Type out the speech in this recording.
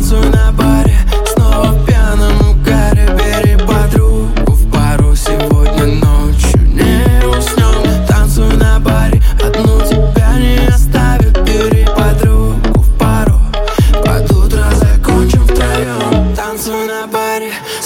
Танцуй на баре, снова в пьяном угаре. Бери подругу в пару, сегодня ночью не уснем. Танцуй на баре, одну тебя не оставит. Бери подругу в пару, под утро закончим втроем. Танцуй на баре,